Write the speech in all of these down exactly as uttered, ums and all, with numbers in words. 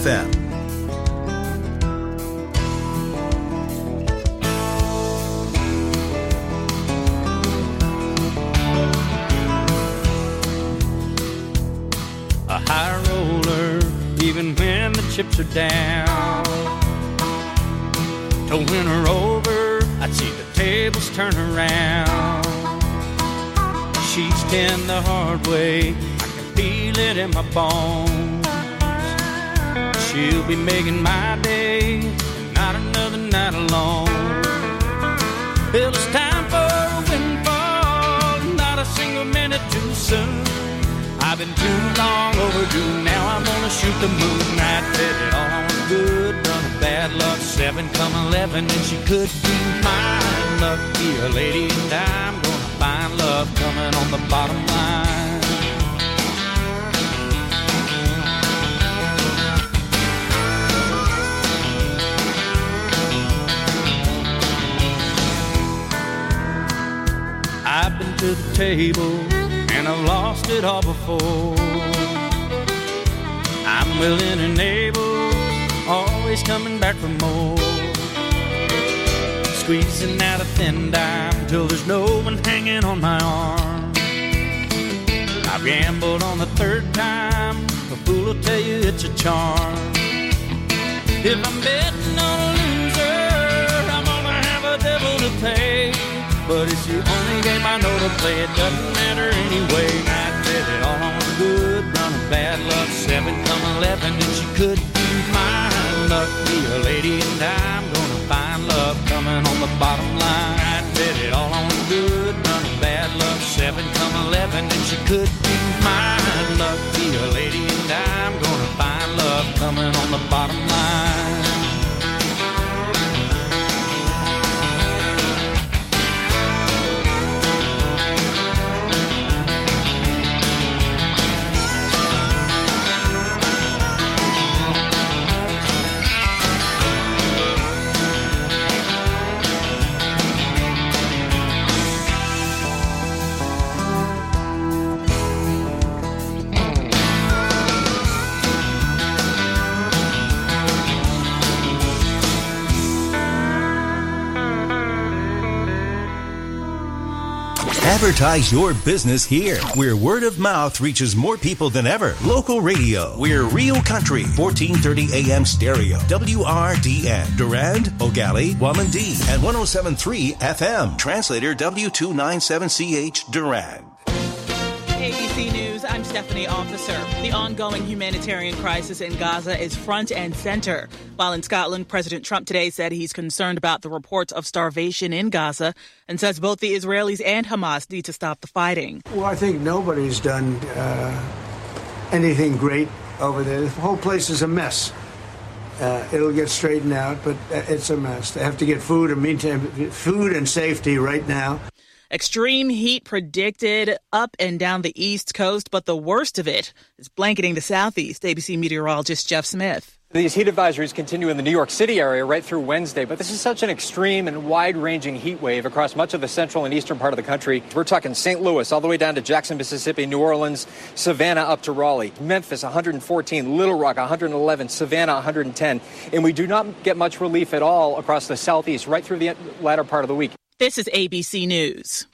F M. A high roller, even when the chips are down. To win her over, I'd see the tables turn around. She's ten the hard way, I can feel it in my bones. She'll be making my day, and not another night alone. Well, it's time for a windfall, not a single minute too soon. I've been too long overdue, now I'm gonna shoot the moon. I bet it all on a good run of bad luck. Seven come eleven, and she could be mine. Lucky a lady, and I'm gonna find love coming on the bottom line. I've been to the table, and I've lost it all before. I'm willing and able, always coming back for more. Squeezing out a thin dime till there's no one hanging on my arm. I've gambled on the third time, a fool will tell you it's a charm. If I'm betting on a loser, I'm gonna have a devil to pay. But it's the only game I know to play, it doesn't matter anyway. I bet it all on a good run of bad luck. Seven come eleven, and she could be mine. Lucky a lady, and I'm gonna find love coming on the bottom line. I bet it all on a good run of bad luck. Seven come eleven, and she could be mine. Lucky a lady, and I'm gonna find love coming on the bottom line. Advertise your business here, where word of mouth reaches more people than ever. Local radio. We're Real Country, fourteen thirty A M stereo. W R D N. Durand, Ogali, Wamandee, and one oh seven point three F M. Translator W two ninety-seven C H, Durand. A B C News, I'm Stephanie Officer. The ongoing humanitarian crisis in Gaza is front and center. While in Scotland, President Trump today said he's concerned about the reports of starvation in Gaza and says both the Israelis and Hamas need to stop the fighting. Well, I think nobody's done uh, anything great over there. The whole place is a mess. Uh, it'll get straightened out, but it's a mess. They have to get food and meantime, food and safety right now. Extreme heat predicted up and down the East Coast, but the worst of it is blanketing the Southeast. A B C meteorologist Jeff Smith. These heat advisories continue in the New York City area right through Wednesday, but this is such an extreme and wide-ranging heat wave across much of the central and eastern part of the country. We're talking Saint Louis all the way down to Jackson, Mississippi, New Orleans, Savannah up to Raleigh, Memphis one hundred fourteen, Little Rock one hundred eleven, Savannah one hundred ten, and we do not get much relief at all across the southeast right through the latter part of the week. This is A B C News.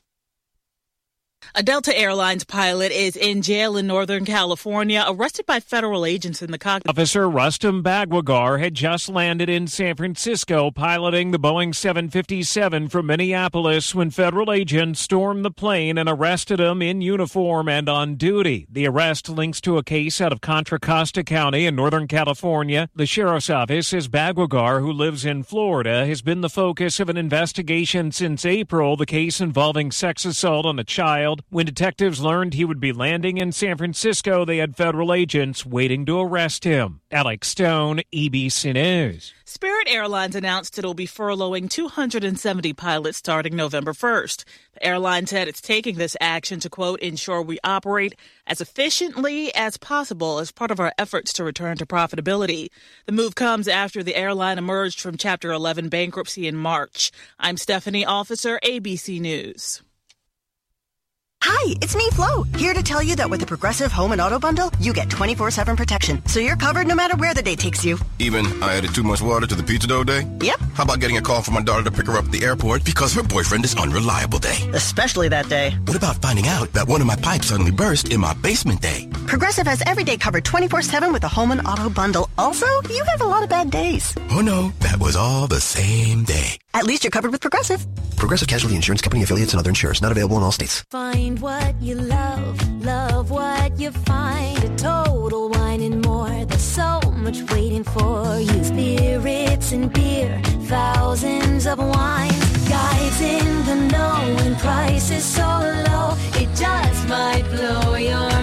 A Delta Airlines pilot is in jail in Northern California, arrested by federal agents in the cockpit. Officer Rustam Bagwagar had just landed in San Francisco piloting the Boeing seven fifty-seven from Minneapolis when federal agents stormed the plane and arrested him in uniform and on duty. The arrest links to a case out of Contra Costa County in Northern California. The sheriff's office says Bagwagar, who lives in Florida, has been the focus of an investigation since April, the case involving sex assault on a child. When detectives learned he would be landing in San Francisco, they had federal agents waiting to arrest him. Alex Stone, A B C News. Spirit Airlines announced it'll be furloughing two hundred seventy pilots starting November first. The airline said it's taking this action to, quote, ensure we operate as efficiently as possible as part of our efforts to return to profitability. The move comes after the airline emerged from Chapter eleven bankruptcy in March. I'm Stephanie Officer, A B C News. Hi, it's me, Flo, here to tell you that with the Progressive Home and Auto Bundle, you get twenty-four seven protection, so you're covered no matter where the day takes you. Even I added too much water to the pizza dough day? Yep. How about getting a call from my daughter to pick her up at the airport because her boyfriend is unreliable day? Especially that day. What about finding out that one of my pipes suddenly burst in my basement day? Progressive has every day covered twenty-four seven with the Home and Auto Bundle. Also, you have a lot of bad days. Oh no, that was all the same day. At least you're covered with Progressive. Progressive Casualty Insurance Company, affiliates, and other insurers. Not available in all states. Find what you love, love what you find. A Total Wine and More. There's so much waiting for you. Spirits and beer, thousands of wines. Guys in the know and prices so low, it just might blow your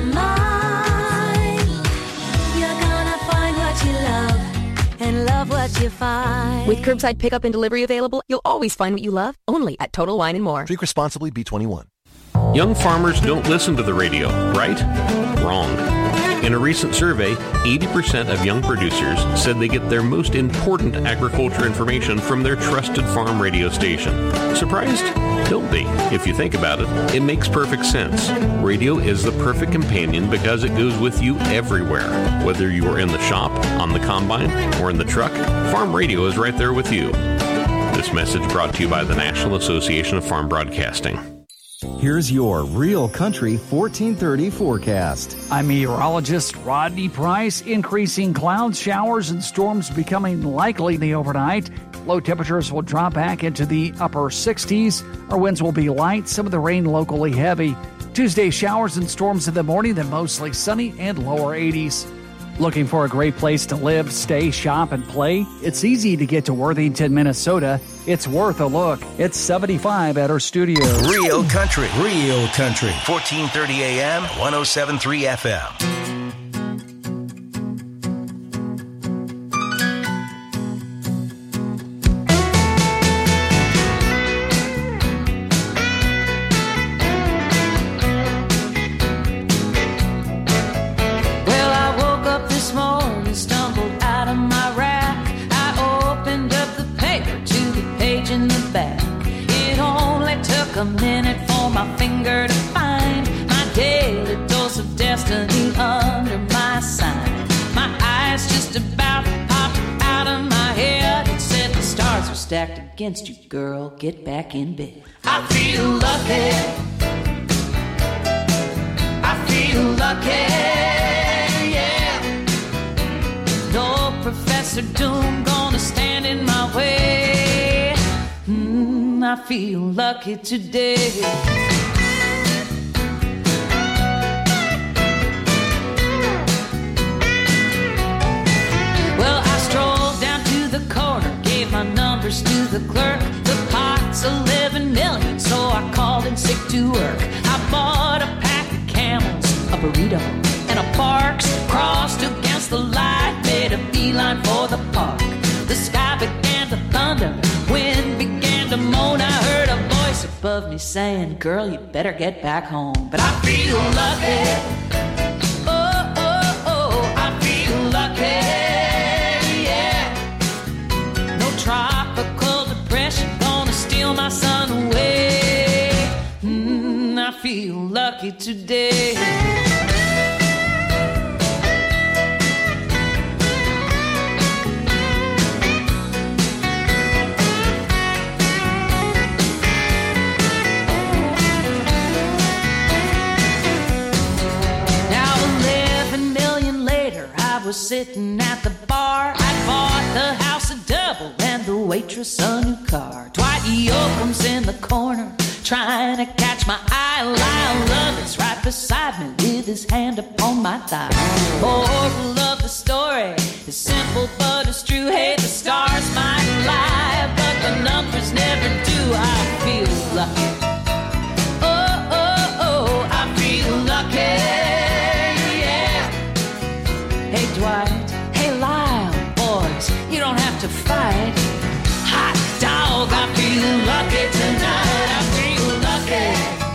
mind. You're gonna find what you love and love what you find. With curbside pickup and delivery available, you'll always find what you love, only at Total Wine and More. Drink responsibly, B twenty-one. Young farmers don't listen to the radio, right? Wrong. In a recent survey, eighty percent of young producers said they get their most important agriculture information from their trusted farm radio station. Surprised? Don't be. If you think about it, it makes perfect sense. Radio is the perfect companion because it goes with you everywhere. Whether you are in the shop, on the combine, or in the truck, farm radio is right there with you. This message brought to you by the National Association of Farm Broadcasting. Here's your Real Country fourteen thirty forecast. I'm meteorologist Rodney Price. Increasing clouds, showers, and storms becoming likely in the overnight. Low temperatures will drop back into the upper sixties. Our winds will be light, some of the rain locally heavy. Tuesday, showers and storms in the morning, then mostly sunny and lower eighties. Looking for a great place to live, stay, shop, and play? It's easy to get to Worthington, Minnesota. It's worth a look. It's seventy-five at our studio. Real Country, Real Country, fourteen thirty A M, one oh seven point three F M. A minute for my finger to find my daily dose of destiny under my sign. My eyes just about popped out of my head. It said the stars are stacked against you, girl. Get back in bed. I feel lucky. I feel lucky. Yeah. No Professor Doom gonna stand in my way. I feel lucky today. Well, I strolled down to the corner, gave my numbers to the clerk. The pot's eleven million, so I called in sick to work. I bought a pack of Camels, a burrito, and a Barks. Crossed against the light, made a beeline for the park. The sky began to thunder, wind began to moan. I heard a voice above me saying, girl, you better get back home. But I feel lucky. Oh, oh, oh, I feel lucky. Yeah. No tropical depression gonna steal my sun away. Mm, I feel lucky today. Was sitting at the bar. I bought the house a double and the waitress a new car. Dwight Yoakam's in the corner trying to catch my eye. Lyle Lovett's right beside me with his hand upon my thigh. Moral of the story is simple but it's true. Hey, the stars might lie, but the numbers never do. I feel lucky. Oh, oh, oh, I feel lucky. Hey Dwight, hey Lyle, boys, you don't have to fight. Hot dog, I feel lucky tonight. I feel lucky.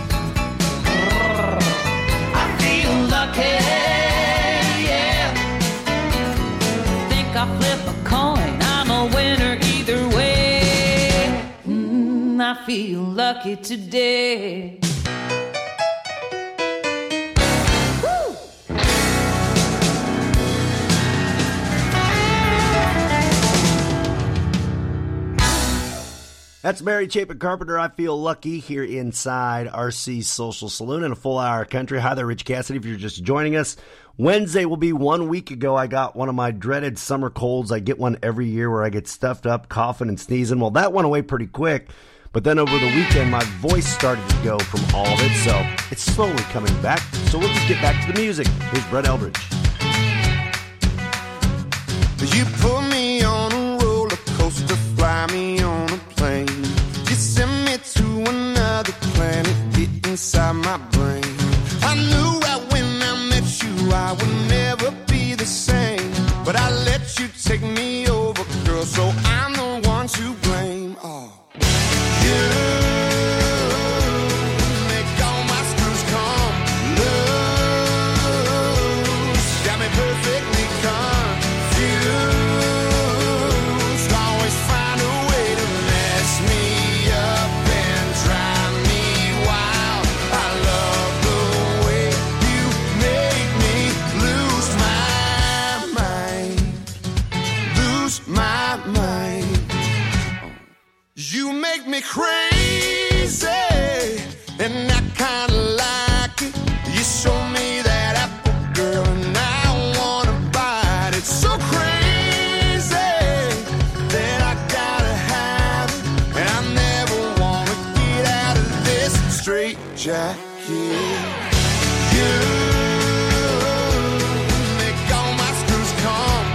I feel lucky, yeah. Think I flip a coin, I'm a winner either way. Mm, I feel lucky today. That's Mary Chapin Carpenter. I feel lucky here inside R C's Social Saloon in a full hour of country. Hi there, Rich Cassidy, if you're just joining us. Wednesday will be one week ago. I got one of my dreaded summer colds. I get one every year where I get stuffed up, coughing and sneezing. Well, that went away pretty quick. But then over the weekend, my voice started to go from all of it. So it's slowly coming back. So we'll just get back to the music. Here's Brett Eldridge. You put me on a roller coaster, fly me on a plane. You send me to another planet, get inside my brain. I knew right when I met you I would never be the same. But I let you take me over, girl, so I'm the one to blame. Oh, you. You make me crazy, and I kinda like it. You show me that apple, girl, and I wanna bite it. So crazy that I gotta have it, and I never wanna get out of this straight jacket. You make all my screws come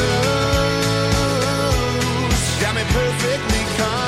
loose, got me perfectly calm.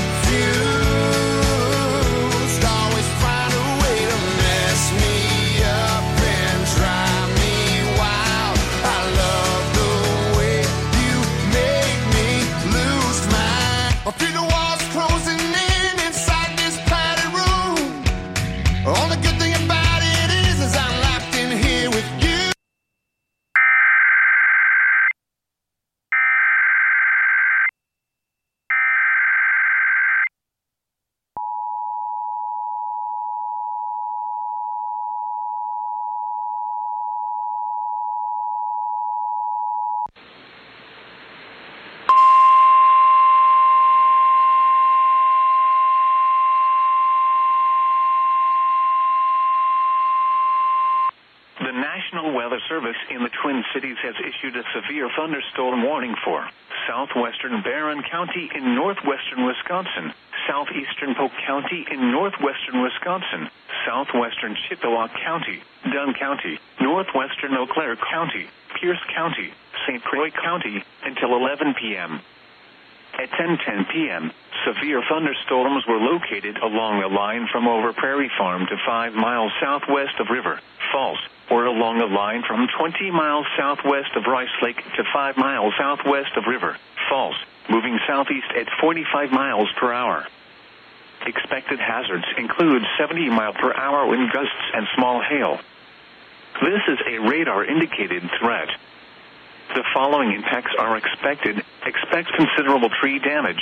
Service in the Twin Cities has issued a severe thunderstorm warning for southwestern Barron County in northwestern Wisconsin, southeastern Polk County in northwestern Wisconsin, southwestern Chippewa County, Dunn County, northwestern Eau Claire County, Pierce County, Saint Croix County until eleven p.m. At ten ten p.m., severe thunderstorms were located along the line from Over Prairie Farm to five miles southwest of River Falls, or along the line from twenty miles southwest of Rice Lake to five miles southwest of River Falls, moving southeast at forty-five miles per hour. Expected hazards include seventy mile per hour wind gusts and small hail. This is a radar-indicated threat. The following impacts are expected. Expect considerable tree damage.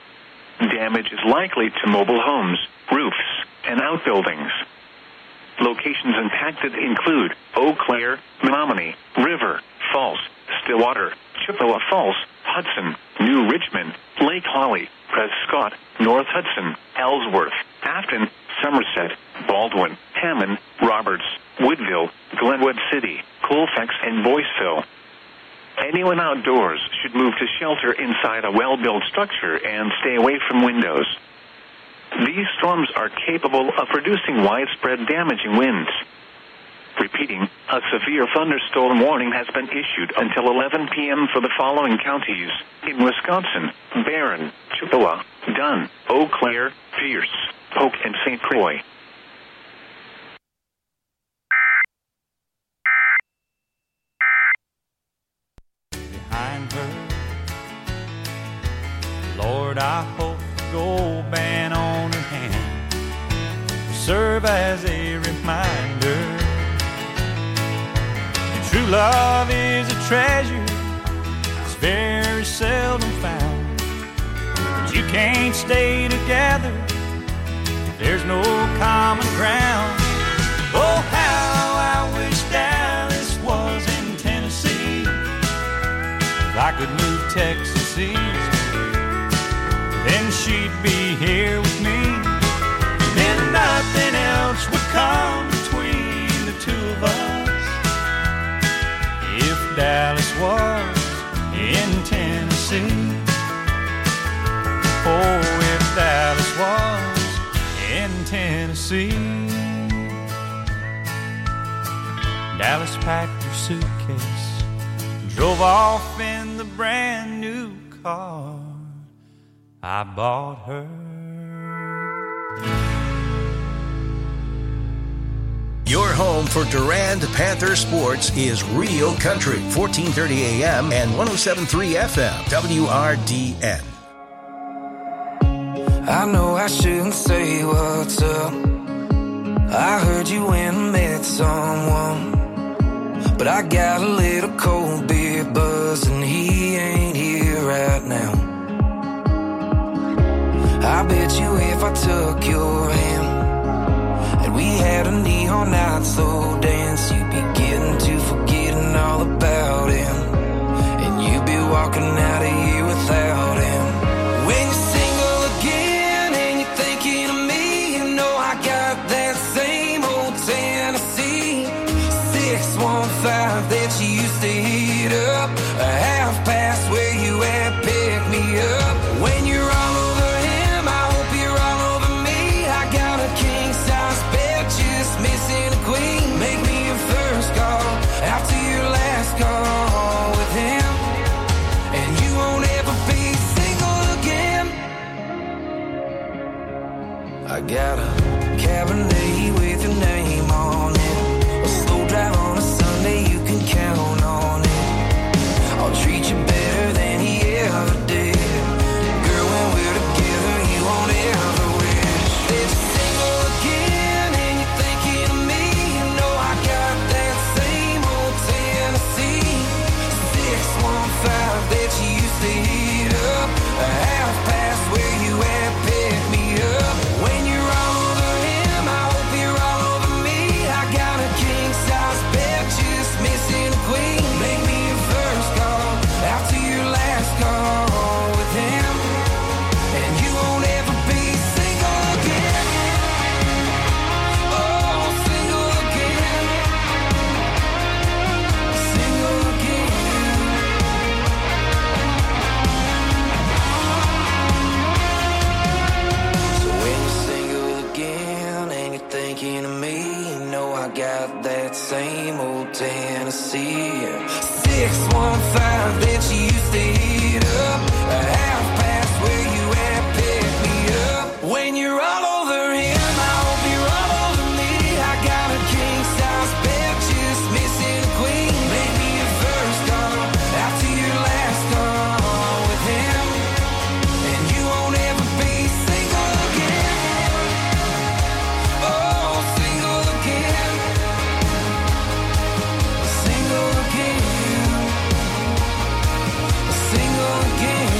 Damage is likely to mobile homes, roofs, and outbuildings. Locations impacted include Eau Claire, Menominee, River Falls, Stillwater, Chippewa Falls, Hudson, New Richmond, Lake Holly, Prescott, North Hudson, Ellsworth, Afton, Somerset, Baldwin, Hammond, Roberts, Woodville, Glenwood City, Colfax, and Boyceville. Anyone outdoors should move to shelter inside a well-built structure and stay away from windows. These storms are capable of producing widespread damaging winds. Repeating, a severe thunderstorm warning has been issued until eleven p.m. for the following counties in Wisconsin: Barron, Chippewa, Dunn, Eau Claire, Pierce, Polk, and Saint Croix. Behind her, Lord, I hope the gold band on her hand will serve as a reminder. And true love is a treasure that's very seldom found. But you can't stay together if there's no common ground. Oh, how I wish Dallas was in Tennessee. If I could move Texas east, then she'd be here with me. Then nothing else would come between the two of us. If Dallas was in Tennessee, oh, if Dallas was in Tennessee. Dallas packed her suitcase, drove off in the brand new car I bought her. Your home for Durand Panther sports is Rio Country, fourteen thirty A M and one oh seven point three F M, W R D N. I know I shouldn't say what's up. I heard you went and met someone, but I got a little cold beer buzz and he ain't here right now. I bet you if I took your hand and we had a neon night slow dance, you'd be getting to forgetting all about him, and you'd be walking out of here without him. When you're single again and you're thinking of me, you know I got that same old Tennessee six one five that you used to heat up, a half past where you at, pick me up. When you're all over him, I hope you're all over me. I got a king size bed, just missing a queen. Make me your first call, after your last call with him, and you won't ever be single again. I got a Cabernet with your name on it, a slow drive on a Sunday, you can count on it. I'll treat you better than he ever did. Girl, when we're together, you won't ever wish that you're single again and you're thinking of me. You know I got that same old Tennessee six one five that you used to heat up, a half past where you at, pick me up. When you're all over him, I hope you're all over me. I got a king size bed, just missing a queen. Make me your first call, after your last call with him, and you won't ever be single again. Oh, single again, single again. So when you're single again and you're thinking of me, you know I got that same old Tennessee six one five that you used to heat up, a half past where you at, pick me up. When you're all over him, I hope you're all over me. I got a king size bed, just missing a queen. Make me your first call, after your last call with him, and you won't ever be single again. Oh, single again, single again, single again.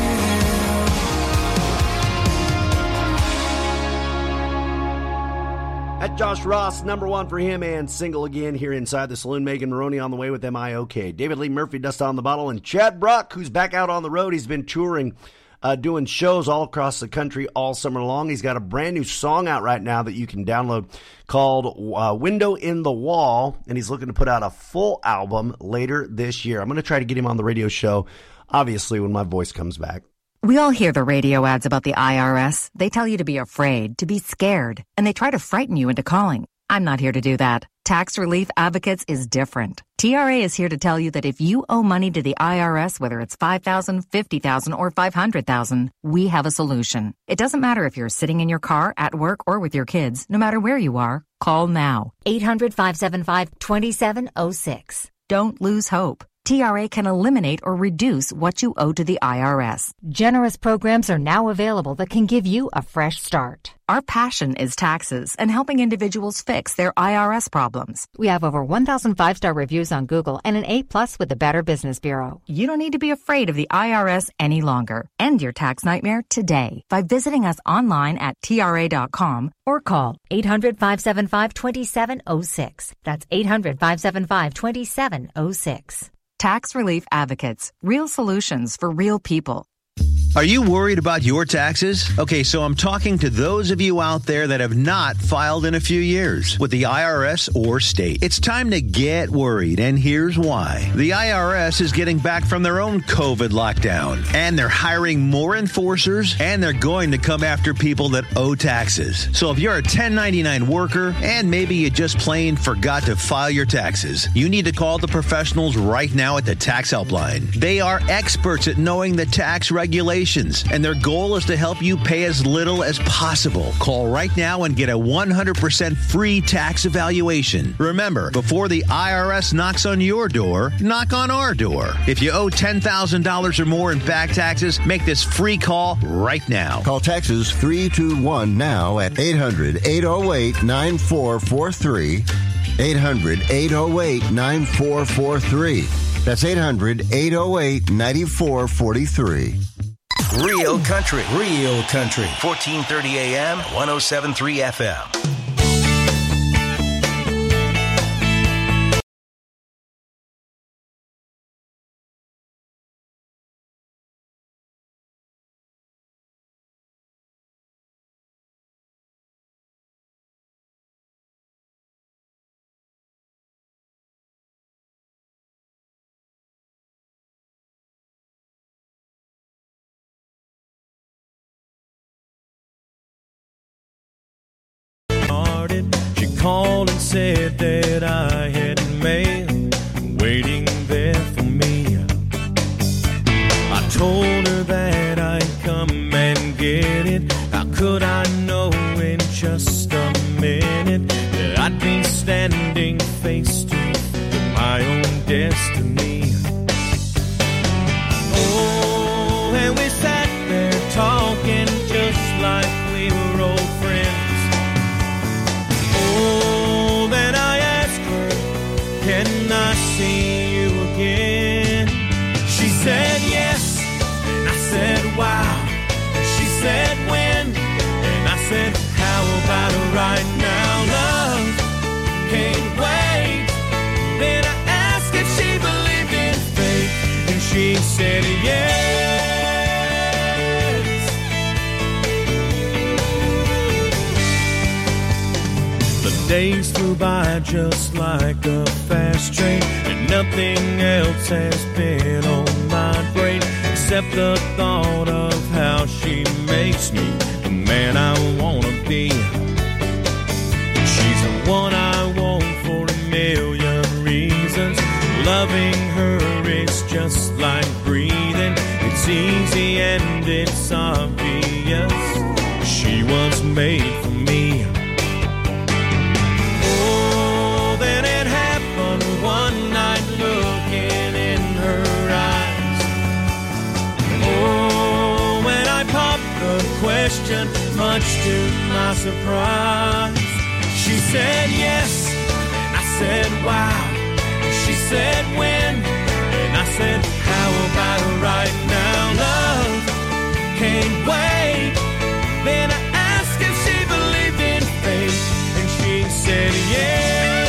At Josh Ross, number one for him and single again here inside the saloon. Megan Maroney on the way with M I O K. David Lee Murphy, Dust on the Bottle, and Chad Brock, who's back out on the road. He's been touring, uh, doing shows all across the country all summer long. He's got a brand new song out right now that you can download called uh, Window in the Wall, and he's looking to put out a full album later this year. I'm going to try to get him on the radio show, obviously, when my voice comes back. We all hear the radio ads about the I R S. They tell you to be afraid, to be scared, and they try to frighten you into calling. I'm not here to do that. Tax Relief Advocates is different. T R A is here to tell you that if you owe money to the I R S, whether it's five thousand dollars, fifty thousand dollars, or five hundred thousand dollars, we have a solution. It doesn't matter if you're sitting in your car, at work, or with your kids. No matter where you are, call now. eight hundred, five seven five, two seven zero six. Don't lose hope. T R A can eliminate or reduce what you owe to the I R S. Generous programs are now available that can give you a fresh start. Our passion is taxes and helping individuals fix their I R S problems. We have over one thousand five-star reviews on Google and an A plus with the Better Business Bureau. You don't need to be afraid of the I R S any longer. End your tax nightmare today by visiting us online at T R A dot com or call eight hundred, five seven five, two seven zero six. That's eight hundred, five seven five, two seven zero six. Tax Relief Advocates. Real solutions for real people. Are you worried about your taxes? Okay, so I'm talking to those of you out there that have not filed in a few years with the I R S or state. It's time to get worried, and here's why. The I R S is getting back from their own COVID lockdown, and they're hiring more enforcers, and they're going to come after people that owe taxes. So if you're a ten ninety-nine worker, and maybe you just plain forgot to file your taxes, you need to call the professionals right now at the Tax Helpline. They are experts at knowing the tax regulations, and their goal is to help you pay as little as possible. Call right now and get a one hundred percent free tax evaluation. Remember, before the I R S knocks on your door, knock on our door. If you owe ten thousand dollars or more in back taxes, make this free call right now. Call Taxes three two one now at eight hundred, eight oh eight, nine four four three. eight hundred, eight oh eight, nine four four three. That's eight hundred, eight oh eight, nine four four three. Real Country. Real Country. fourteen thirty A M, one oh seven point three F M. She called and said that I had mail waiting there for me. I told her that I'd come and get it. How could I know in just a minute that I'd be standing face to face with my own destiny? Oh, and we sat there talking just like we were old friends. Oh, then I asked her, can I see you again? She said yes, and I said wow. She said when, and I said how about right now? Love can't wait. Then I asked if she believed in fate, and she said yes. Days flew by just like a fast train, and nothing else has been on my brain except the thought of how she makes me the man I want to be. She's the one I want for a million reasons. Loving her is just like breathing. It's easy and it's obvious. She was made for me. Then it happened one night looking in her eyes. Oh, when I popped the question, much to my surprise, she said yes, and I said wow. She said when, and I said how about right now? Love can't wait. Then I asked if she believed in fate, and she said yes.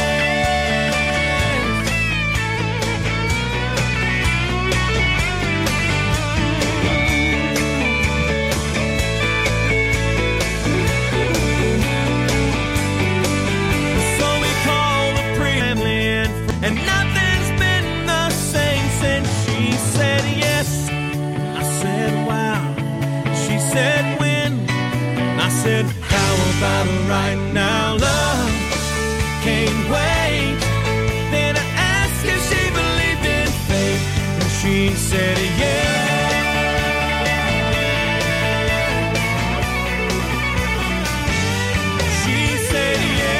And nothing's been the same since she said yes. I said wow. She said when. I said how about right now? Love can't wait. Then I asked if she believed in fate, and she said yes. She said yes.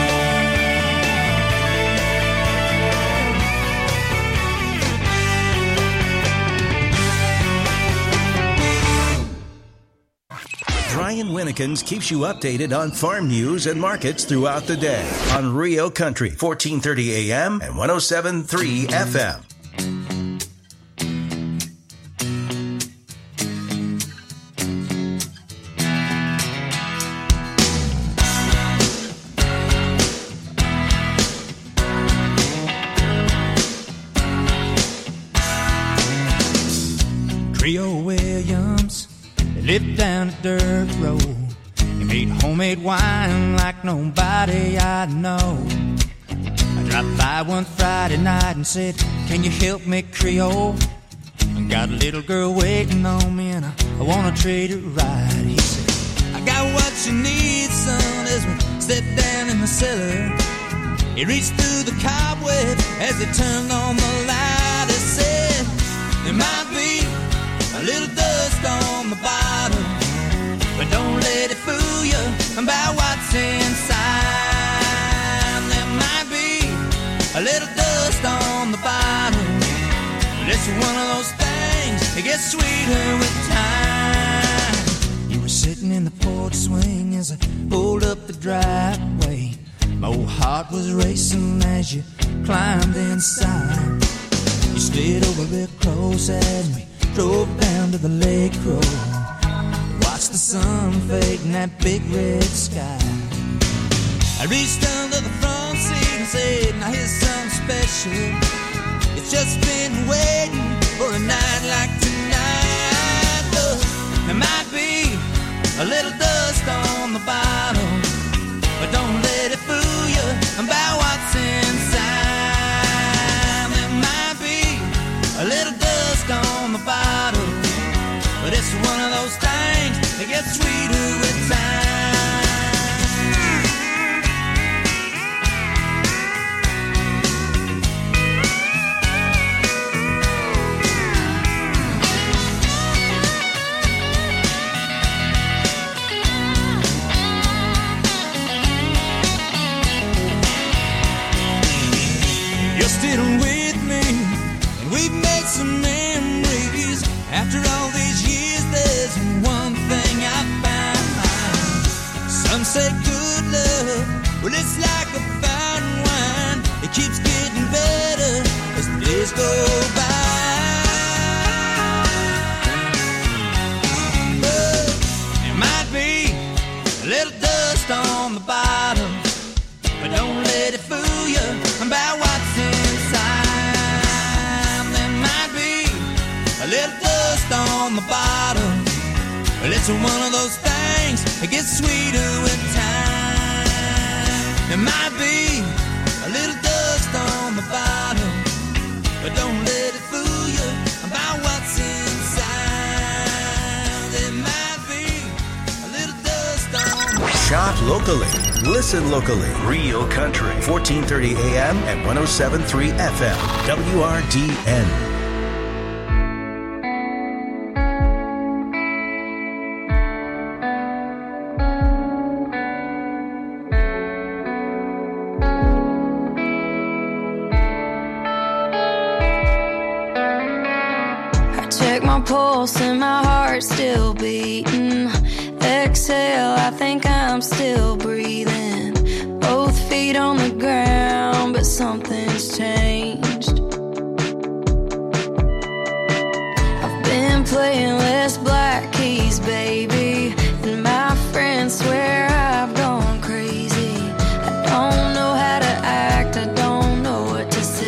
Brian Winnekins keeps you updated on farm news and markets throughout the day on Rio Country, fourteen thirty A M and one oh seven point three F M. Creole Williams, they lived down a dirt road. He made homemade wine like nobody I know. I dropped by one Friday night and said, can you help me, Creole? I got a little girl waiting on me and I, I wanna treat her right. He said, I got what you need, son, as we stepped down in the cellar. He reached through the cobweb as he turned on the light. He said, there might be a little dust on the bottom, but don't let it fool you about what's inside. There might be a little dust on the bottom, but it's one of those things that gets sweeter with time. You were sitting in the porch swing as I pulled up the driveway. My old heart was racing as you climbed inside. You slid over real close as we drove down to the lake road. Watched the sun fade in that big red sky. I reached under the front seat and said, now here's something special. It's just been waiting for a night like tonight. Look, there might be a little dust on the bottom, but don't let it fool you about what's inside. There might be a little dust on the bottom, but it's one of those things that gets sweeter with time. You're still with me, and we've made some memories. After all these years, there's one thing I found. Some say good love, well, it's like a fine wine. It keeps getting better as the days go by. But there might be a little dust on the bottom, but don't let it fool you about what's inside. There might be a little dust on the bottom, but it's one of those things that gets sweeter with time. There might be a little dust on the bottom, but don't let it fool you about what's inside. There might be a little dust on the Shop locally. Listen locally. Real Country. fourteen thirty A M and one oh seven point three F M. W R D N. Check my pulse and my heart's still beating. Exhale, I think I'm still breathing. Both feet on the ground, but something's changed. I've been playing less black keys, baby, and my friends swear I've gone crazy. I don't know how to act, I don't know what to say.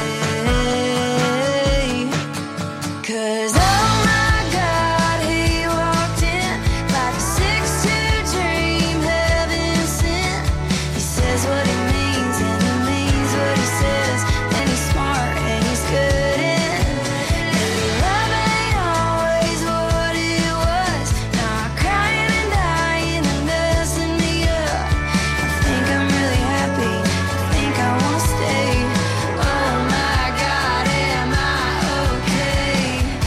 Cause oh my God, he walked in like a six two dream, heaven sent. He says what he means and he means what he says, and he's smart and he's good and, and love ain't always what it was. Now I'm crying and dying and messing me up. I think I'm really happy, I think I wanna stay. Oh my God, am I okay?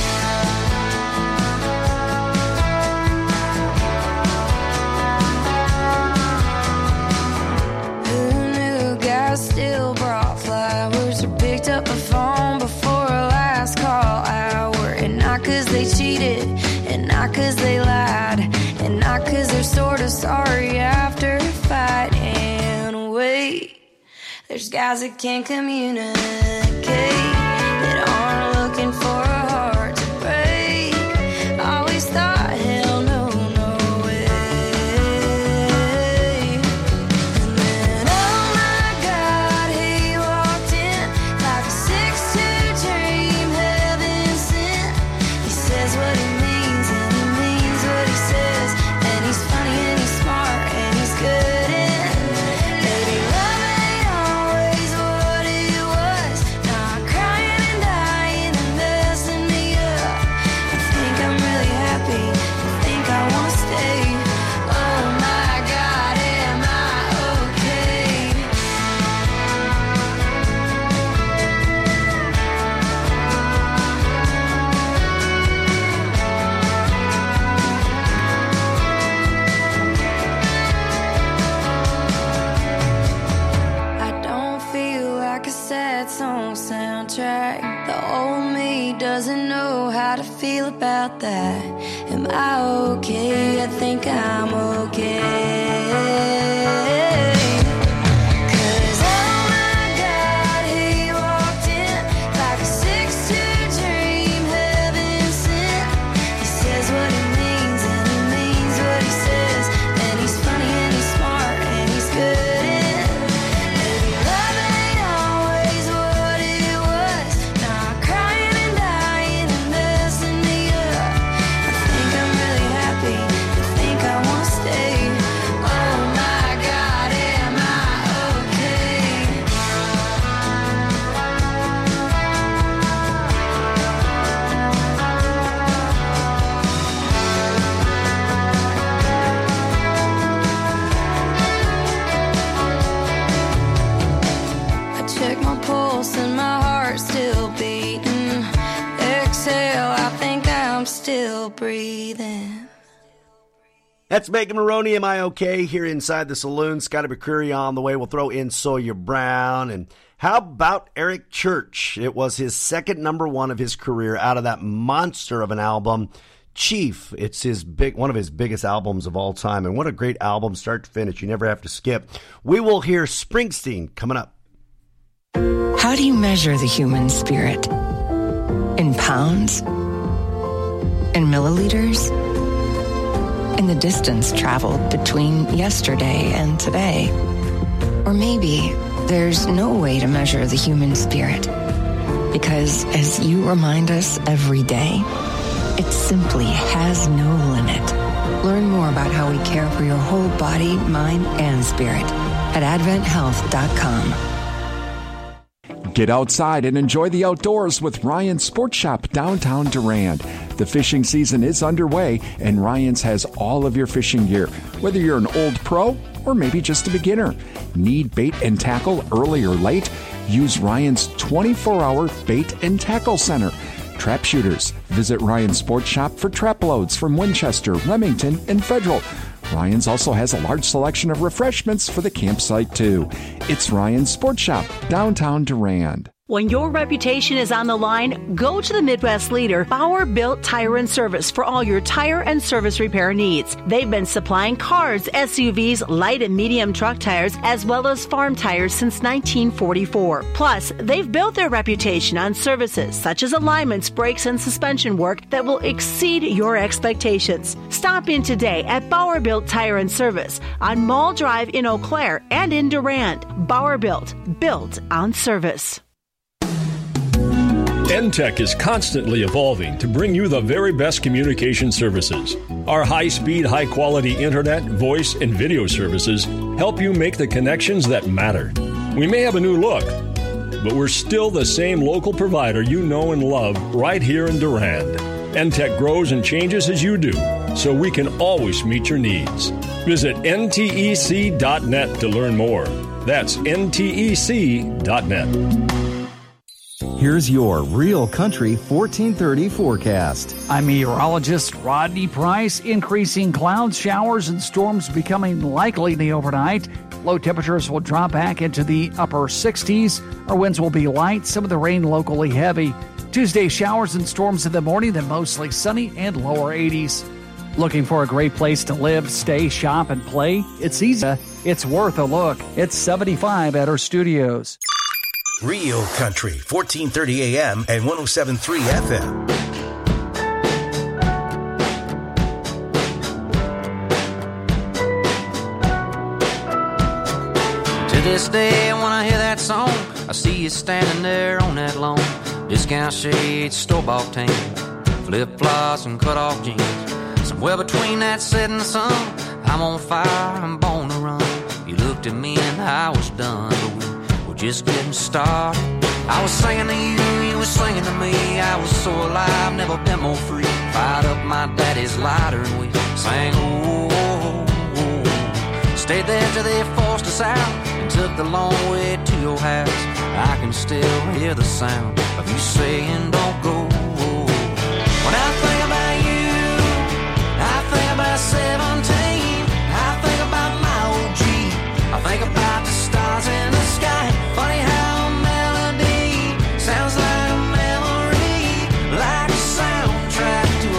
Who knew guys still brought flowers or picked up the phone before a last call hour? And not cause they cheated, and not cause they lied, and not cause they're sorta sorry after a fight. And wait, there's guys that can't communicate, that aren't looking for a heart to break. Always thought, hell no, no way. And then oh my God, he walked in like a six two dream, heaven sent. He says what about that. Am I okay? I think I'm okay. Still breathing. That's Megan Maroney, Am I Okay? Here inside the saloon. Scotty McCreery on the way. We'll throw in Sawyer Brown. And how about Eric Church? It was his second number one of his career out of that monster of an album, Chief. It's his big, one of his biggest albums of all time. And what a great album, start to finish. You never have to skip. We will hear Springsteen coming up. How do you measure the human spirit? In pounds? In milliliters? In the distance traveled between yesterday and today? Or maybe there's no way to measure the human spirit, because as you remind us every day, it simply has no limit. Learn more about how we care for your whole body, mind, and spirit at advent health dot com. Get outside and enjoy the outdoors with Ryan's Sports Shop downtown Durand. The fishing season is underway, and Ryan's has all of your fishing gear, whether you're an old pro or maybe just a beginner. Need bait and tackle early or late? Use Ryan's twenty-four hour bait and tackle center. Trap shooters, visit Ryan's Sports Shop for trap loads from Winchester, Remington, and Federal. Ryan's also has a large selection of refreshments for the campsite, too. It's Ryan's Sports Shop, downtown Durand. When your reputation is on the line, go to the Midwest leader, Bauer Built Tire and Service, for all your tire and service repair needs. They've been supplying cars, S U Vs, light and medium truck tires, as well as farm tires since nineteen forty-four. Plus, they've built their reputation on services such as alignments, brakes, and suspension work that will exceed your expectations. Stop in today at Bauer Built Tire and Service on Mall Drive in Eau Claire and in Durand. Bauer Built, built on service. N T E C is constantly evolving to bring you the very best communication services. Our high-speed, high-quality internet, voice, and video services help you make the connections that matter. We may have a new look, but we're still the same local provider you know and love right here in Durand. N T E C grows and changes as you do, so we can always meet your needs. Visit N T E C dot net to learn more. That's N T E C dot net. Here's your Real Country fourteen thirty forecast. I'm meteorologist Rodney Price. Increasing clouds, showers, and storms becoming likely in the overnight. Low temperatures will drop back into the upper sixties. Our winds will be light, some of the rain locally heavy. Tuesday, showers and storms in the morning, then mostly sunny and lower eighties. Looking for a great place to live, stay, shop, and play? It's easy. It's worth a look. It's seventy-five at our studios. Real Country, fourteen thirty A M and one oh seven point three F M. To this day, when I hear that song, I see you standing there on that lawn. Discount shades, store-bought tan, flip-flops and cut-off jeans. Somewhere between that setting sun, I'm on fire, I'm born to run. You looked at me and I was done, but we were just getting started. I was singing to you, you were singing to me. I was so alive, never been more free. Fired up my daddy's lighter and we sang, oh, oh, oh. Stayed there till they forced us out and took the long way to your house. I can still hear the sound of you saying, don't go. When I think about you, I think about seventeen. I think about my O G. I think about the stars in the sky. Funny how a melody sounds like a memory, like a soundtrack to a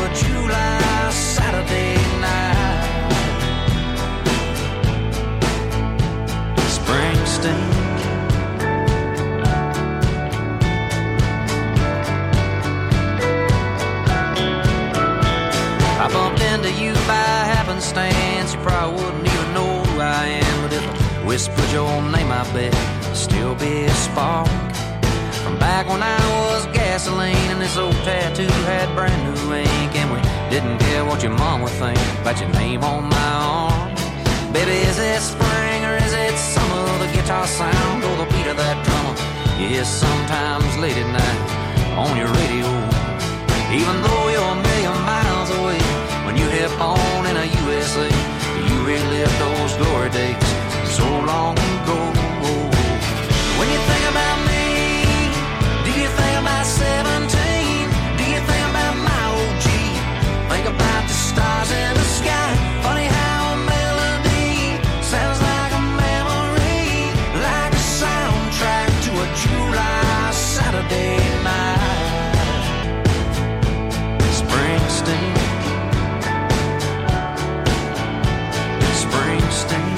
I bumped into you by happenstance, you probably wouldn't even know who I am. But if I whispered your name, I bet it'd still be a spark. From back when I was gasoline and this old tattoo had brand new ink, and we didn't care what your mom would think about your name on my arm. Baby, is it spring or is it summer? The guitar sound or the beat of that drummer you hear sometimes late at night on your radio. Even though you're a million miles away, when you hit on in a U S A, you relive those glory days so long ago. When you think about me, do you think about seventeen? Do you think about my O G? Think about the stars in the sky. Funny how a melody sounds like a memory, like a soundtrack to a July Saturday night. Springsteen, Springsteen.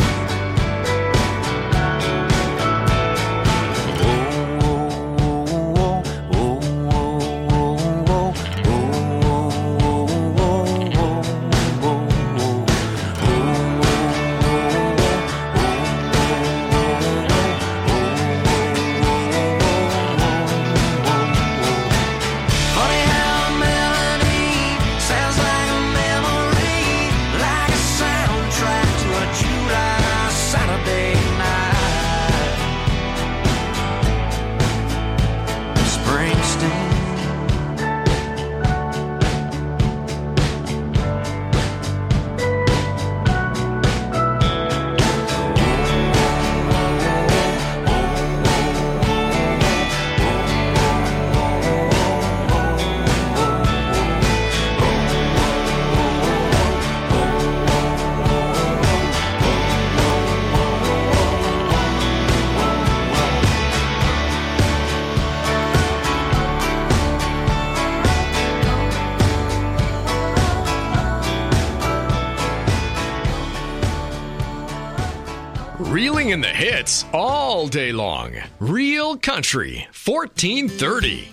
Reeling in the hits all day long. Real Country, fourteen thirty.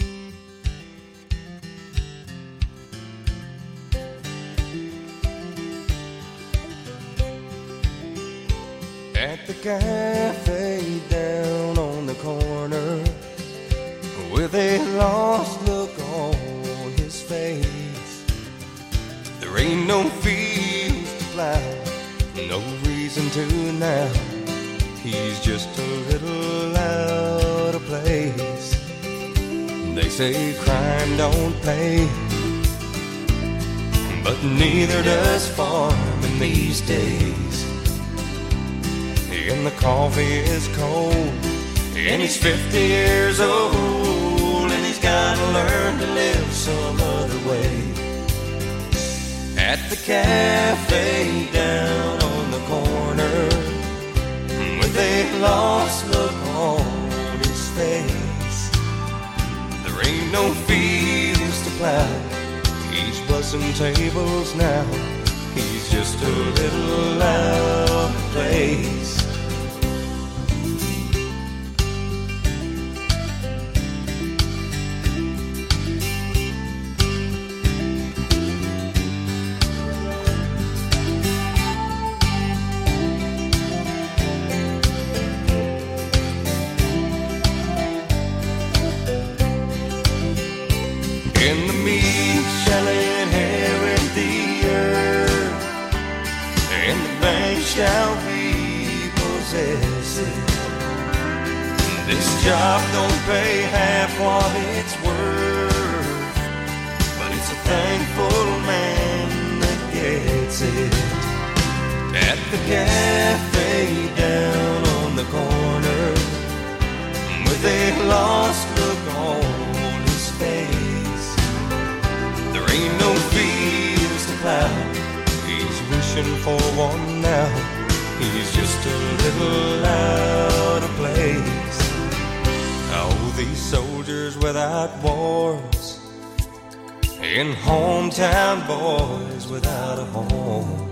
At the cafe down on the corner, with a lost look on his face, there ain't no fields to plow, no reason to now. He's just a little out of place. They say crime don't pay, but neither does farming these days. And the coffee is cold, and he's fifty years old, and he's gotta learn to live some other way. At the cafe down on the corner, with a lost look on his face, there ain't no fields to plow, he's bussing tables now. He's just a little out of place. And the meek shall inherit the earth, and the bank shall repossess it. This job don't pay half what it's worth, but it's a thankful man that gets it. At the cafe down on the corner, with a lost look on his face, there ain't no fields to plow, he's wishing for one now. He's just a little out of place. Oh, these soldiers without wars, and hometown boys without a home,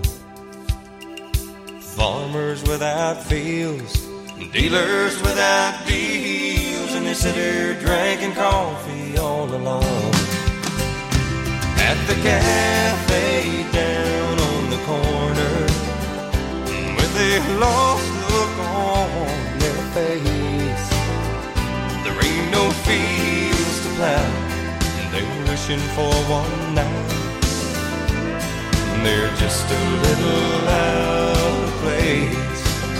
farmers without fields, dealers without deals, and they sit there drinking coffee all alone. at the cafe down on the corner with a lost look on their face. There ain't no fields to plow, they're wishing for one night. They're just a little out of place.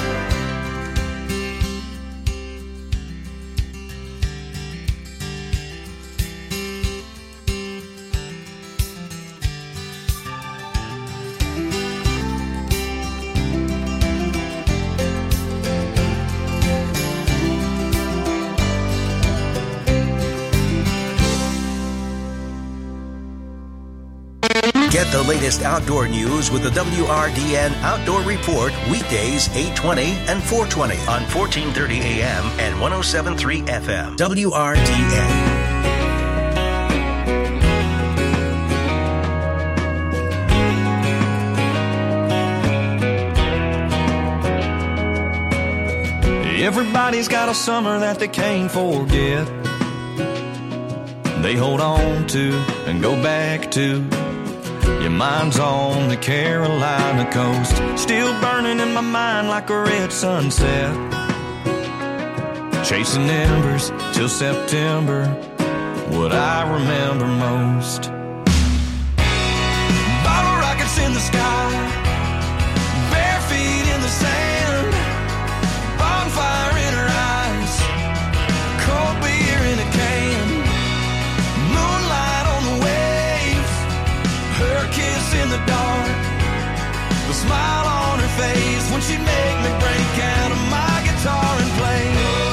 Get the latest outdoor news with the W R D N Outdoor Report weekdays eight twenty and four twenty on fourteen thirty A M and one oh seven point three F M. W R D N. Everybody's got a summer that they can't forget. They hold on to and go back to. Your mind's on the Carolina coast, still burning in my mind like a red sunset. Chasing embers till September, what I remember most. Bottle rockets in the sky, bare feet in the sand, bonfire in her eyes, cold beer in a can, moonlight on the wave, her kiss in the dark, the smile on her face when she'd make me break out of my guitar and play.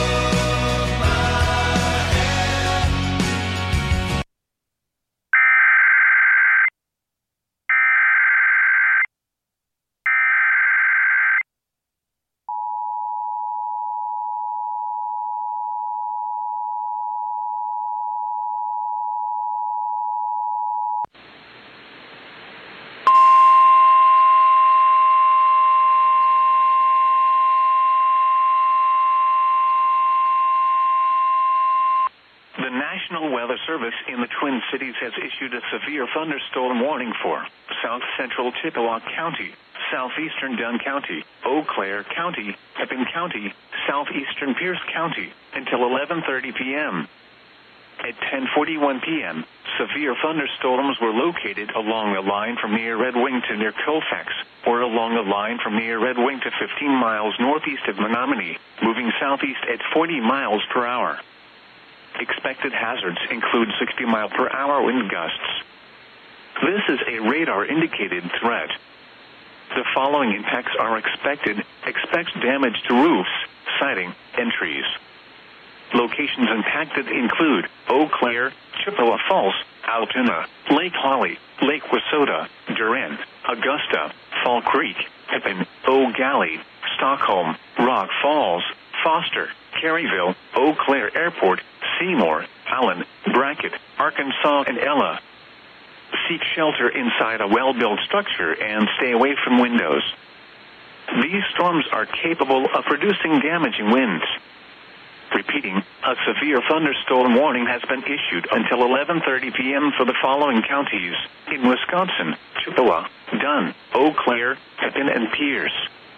Weather Service in the Twin Cities has issued a severe thunderstorm warning for south central Chippewa County, southeastern Dunn County, Eau Claire County, Pepin County, southeastern Pierce County until eleven thirty p.m. At ten forty-one p.m., severe thunderstorms were located along the line from near Red Wing to near Colfax, or along the line from near Red Wing to fifteen miles northeast of Menominee, moving southeast at forty miles per hour. Expected hazards include sixty mile per hour wind gusts. This is a radar-indicated threat. The following impacts are expected. Expect damage to roofs, siding, and trees. Locations impacted include Eau Claire, Chippewa Falls, Altoona, Lake Holly, Lake Wissota, Durant, Augusta, Fall Creek, Pepin, Eau Gallie, Stockholm, Rock Falls, Foster, Caryville, Eau Claire Airport, Seymour, Allen, Brackett, Arkansas, and Ella. Seek shelter inside a well-built structure and stay away from windows. These storms are capable of producing damaging winds. Repeating, a severe thunderstorm warning has been issued until eleven thirty p.m. for the following counties in Wisconsin: Chippewa, Dunn, Eau Claire, Pepin, and Pierce.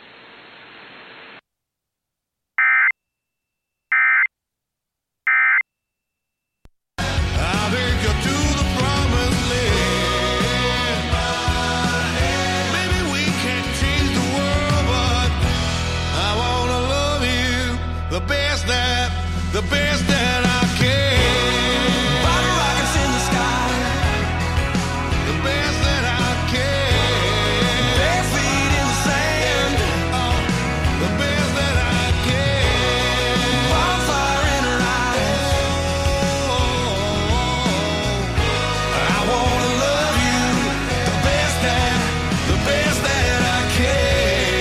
The best that, the best that I can. Bottle rockets in the sky. The best that I can. Bare feet in the sand. Oh, the best that I can. Bonfire in her eyes. Oh, I wanna love you. The best that, the best that I can.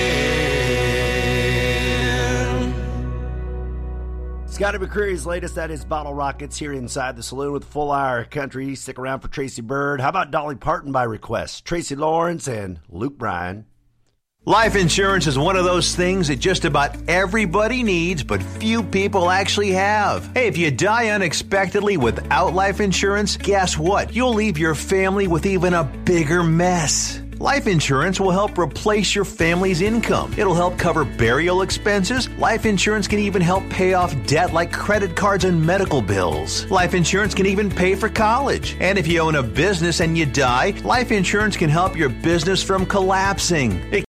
Scotty McCreery's latest, that is Bottle Rockets, here inside the saloon with Full Hour Country. Stick around for Tracy Bird. How about Dolly Parton by request? Tracy Lawrence and Luke Bryan. Life insurance is one of those things that just about everybody needs, but few people actually have. Hey, if you die unexpectedly without life insurance, guess what? You'll leave your family with even a bigger mess. Life insurance will help replace your family's income. It'll help cover burial expenses. Life insurance can even help pay off debt like credit cards and medical bills. Life insurance can even pay for college. And if you own a business and you die, life insurance can help your business from collapsing. It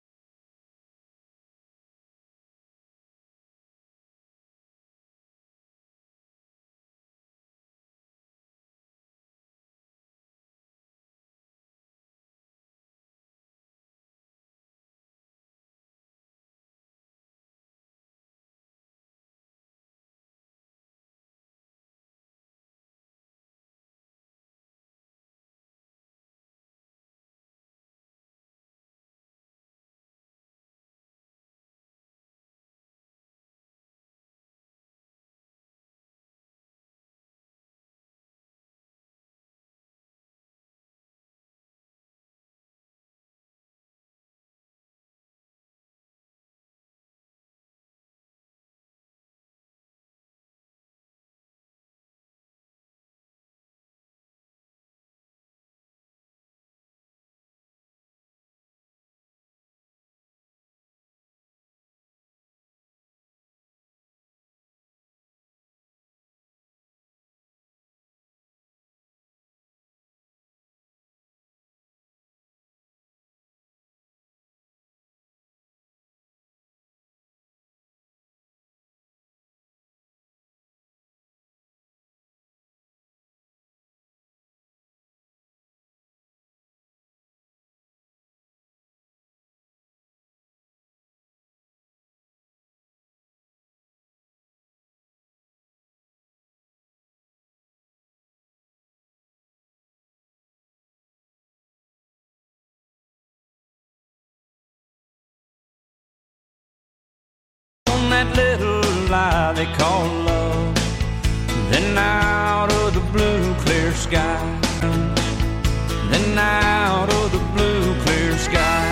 on that little lie they call love. Then out of the blue clear sky, then out of the blue clear sky,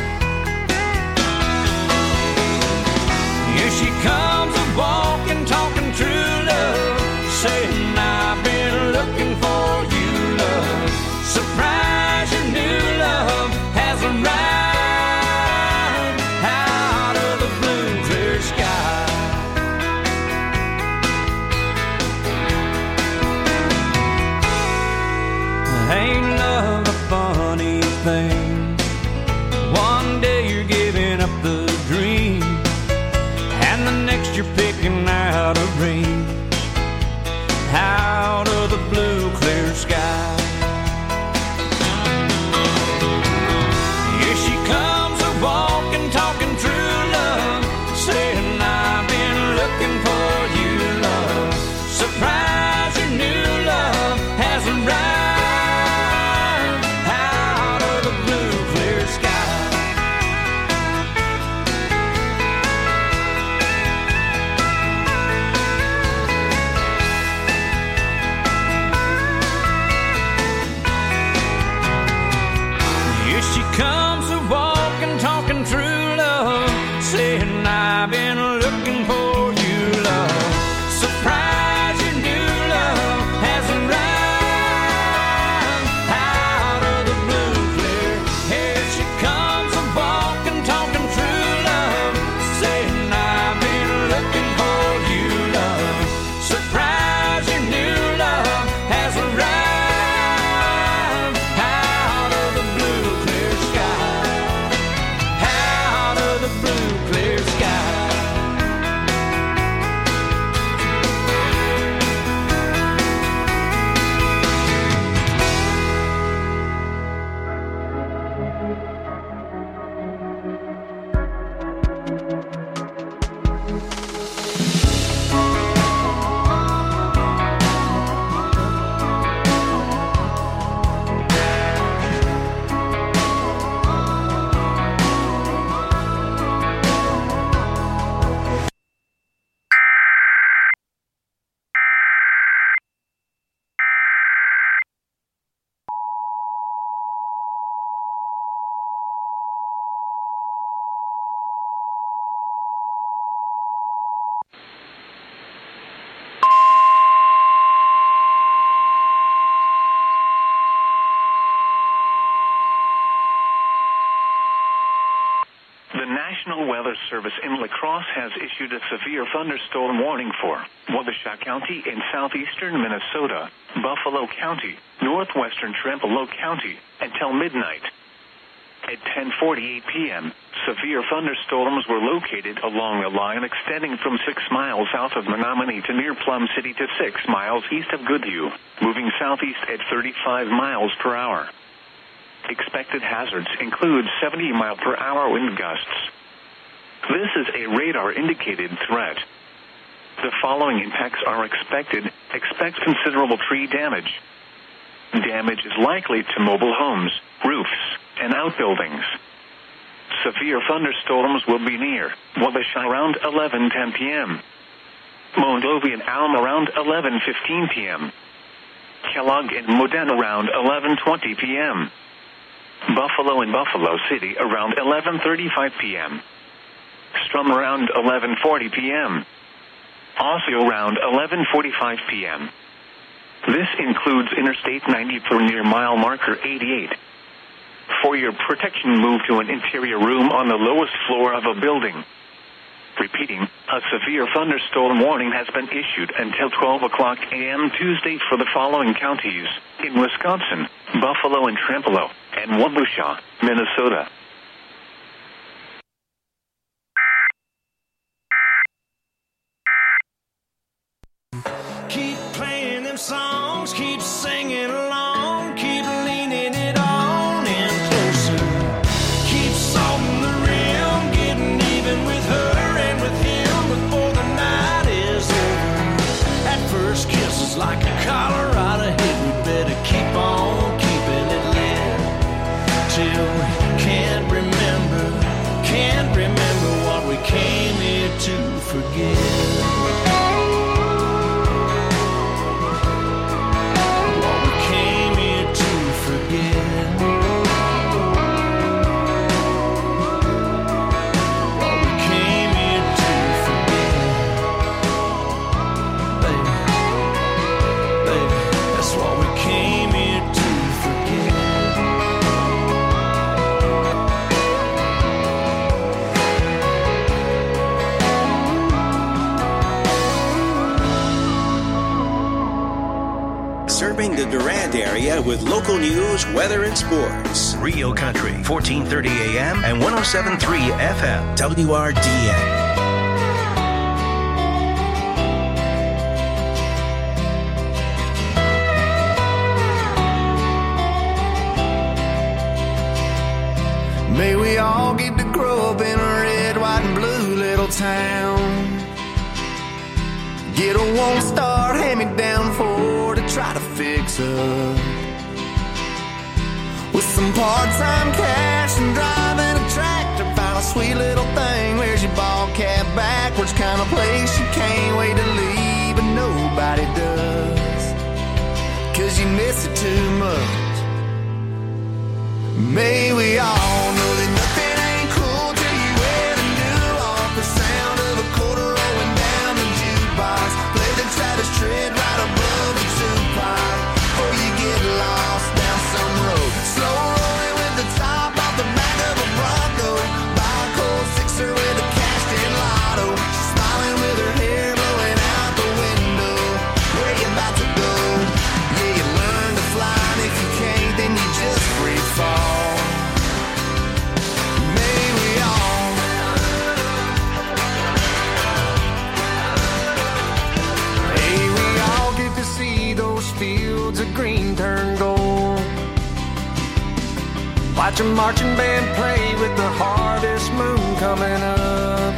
here she comes a walking, talking true love, saying I've been looking for you, love. Surprise, your new love has arrived. Ain't love a fun The National Weather Service in La Crosse has issued a severe thunderstorm warning for Waukesha County in southeastern Minnesota, Buffalo County, northwestern Trempealeau County, until midnight. At ten forty-eight p.m., severe thunderstorms were located along a line extending from six miles south of Menominee to near Plum City to six miles east of Goodhue, moving southeast at thirty-five miles per hour. Expected hazards include seventy mile per hour wind gusts. This is a radar-indicated threat. The following impacts are expected. Expect considerable tree damage. Damage is likely to mobile homes, roofs, and outbuildings. Severe thunderstorms will be near Waukesha around eleven ten p.m. Mondovi and Alma around eleven fifteen p.m. Kellogg and Modena around eleven twenty p.m. Buffalo and Buffalo City around eleven thirty-five p.m. Strum around eleven forty p.m. Osseo around eleven forty-five p.m. This includes Interstate ninety-four near mile marker eighty-eight. For your protection, move to an interior room on the lowest floor of a building. Repeating, a severe thunderstorm warning has been issued until twelve o'clock a.m. Tuesday for the following counties in Wisconsin, Buffalo and Trempealeau, and Waukesha, Minnesota. Keep playing them songs, keep singing along, keep leaning it on in closer. Keep salting the rim, getting even with her and with him before the night is over. That first kiss is like a Colorado hit. We better keep on keeping it lit till we can't remember, can't remember what we came here to forget. Serving the Durand area with local news, weather, and sports. Rio Country, fourteen thirty a.m. and one oh seven point three F M, W R D N. May we all get to grow up in a red, white, and blue little town. Get a one-star hand-me-down Ford to try to fix up. With some part-time cash and driving a tractor, find a sweet little thing. Where's your ball cap backwards? Kind of place you can't wait to leave, but nobody does. Cause you miss it too much. May we all know that nothing ain't cool till you ever knew off the sound of a quarter rolling down the jukebox. Play the Travis Tritt right above the Tupac before you get lost down some road. Slow rolling with the top off the back of a Bronco. Buy a cold sixer with a cashed-in lotto. She's smiling with her hair blowing out the window. Where you about to go? Yeah, you learn to fly, and if you can't, then you just free fall. Fields of green turn gold. Watch a marching band play with the harvest moon coming up.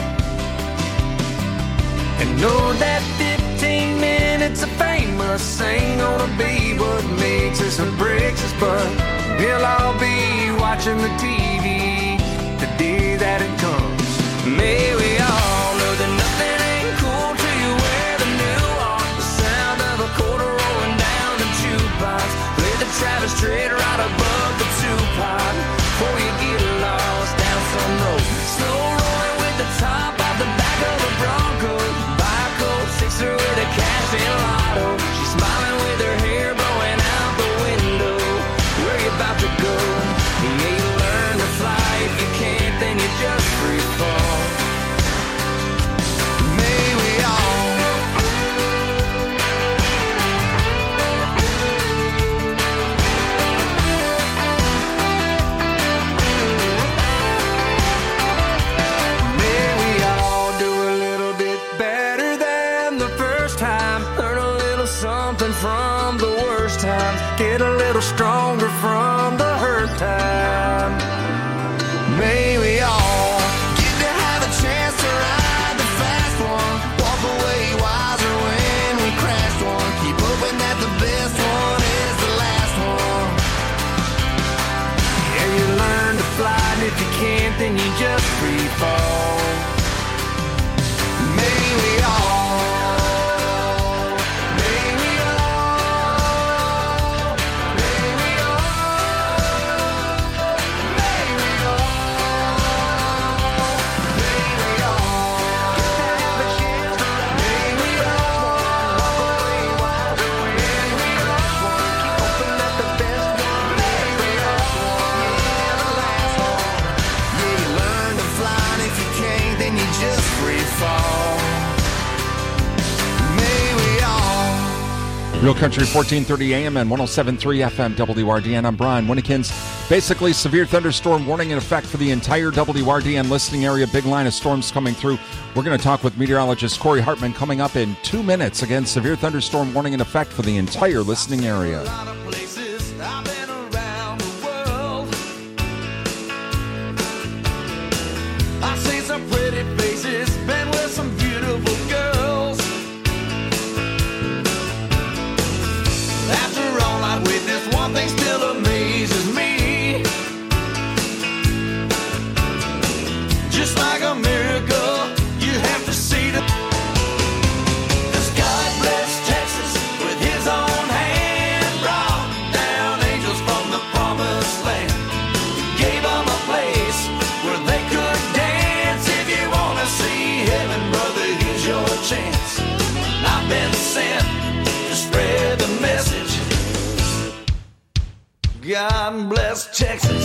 And know that fifteen minutes of famous ain't gonna be what makes us or breaks us, but we'll all be watching the T V the day that it comes. May we all know that nothing ain't cool till you wear the new on. The sound of a quarter rolling down the jukebox. Play the Travis Tritt right above the Tupac before you get lost down some road. Slow rolling with the top off the back of a Bronco. Buy a cold sixer with a cash-in lotto. She's smiling with her hair blowing out the window. Where you about to go? Yeah, you learn to fly. If you can't, then you just free if you can't, then you just free fall. Maybe we all, maybe we all, maybe we all, maybe we all, maybe we all, have a chance to ride. Maybe we all, walk away wiser. Maybe we all, keep hoping that the best one. Maybe we all, yeah, the last one. Yeah, you learn to fly, and if you can't, then you just free fall. Real Country fourteen thirty A M and one oh seven point three F M W R D N. I'm Brian Winnekins. Basically, severe thunderstorm warning in effect for the entire W R D N listening area. Big line of storms coming through. We're going to talk with meteorologist Corey Hartman coming up in two minutes. Again, severe thunderstorm warning in effect for the entire listening area. I've seen some pretty faces, been with some beautiful girls. After all I've witnessed, one thing still amazes me. Just like a miracle, you have to see the. 'Cause God bless Texas with his own hand, brought down angels from the promised land. Gave them a place where they could dance. If you wanna see heaven, brother, here's your chance. I've been sent to spread the message. God bless Texas.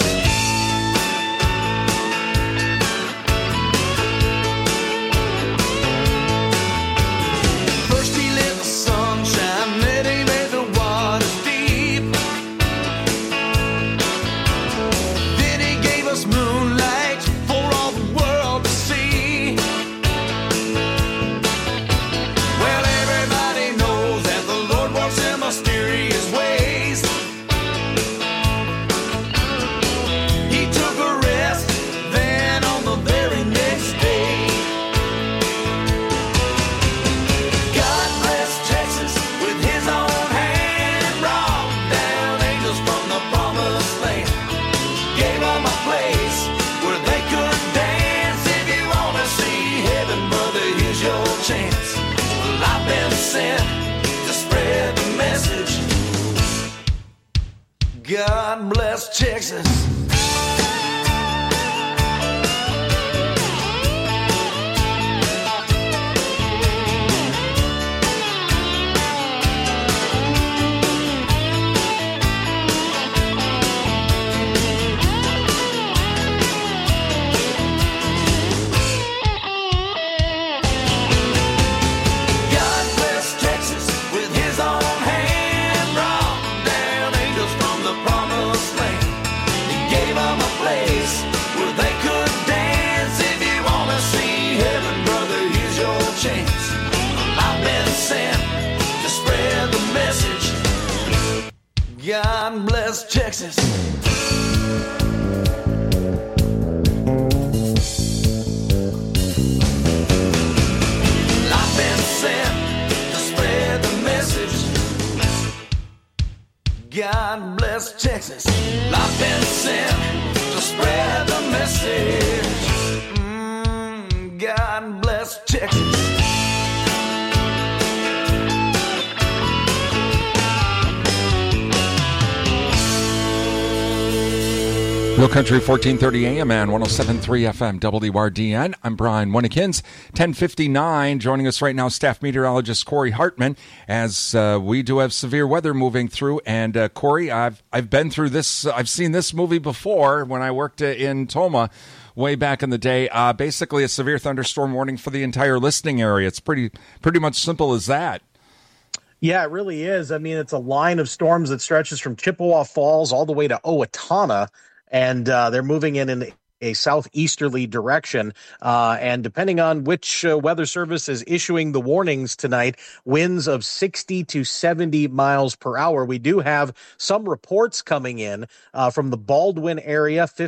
First he lit the sunshine, then he made the waters deep. Then he gave us moonlight for all the world to see. Well, everybody knows that the Lord works in mysterious ways. He took a rest, then on the very next day. God bless Texas with his own hand, brought down angels from the promised land. Gave them a place where they could dance. If you want to see heaven, brother, here's your chance. Well, I've been sent to spread the message. God bless Texas. God bless Texas with his own hand, brought down angels from the promised land. He gave them a place where they could dance. If you want to see heaven, brother, here's your chance. I've been sent to spread the message. God bless Texas. I've been sent to spread the message. God bless Texas. I've been sent to spread the message. Mm, God bless Texas. Real Country fourteen thirty A M and one oh seven point three F M W R D N. I'm Brian Winnekins. ten fifty-nine. Joining us right now, staff meteorologist Corey Hartman, as uh, we do have severe weather moving through. And uh, Corey, I've I've been through this. I've seen this movie before when I worked uh, in Toma way back in the day. Uh, basically, a severe thunderstorm warning for the entire listening area. It's pretty pretty much simple as that. Yeah, it really is. I mean, it's a line of storms that stretches from Chippewa Falls all the way to Owatonna. And uh, they're moving in an a southeasterly direction. Uh, and depending on which uh, weather service is issuing the warnings tonight, winds of sixty to seventy miles per hour. We do have some reports coming in uh, from the Baldwin area,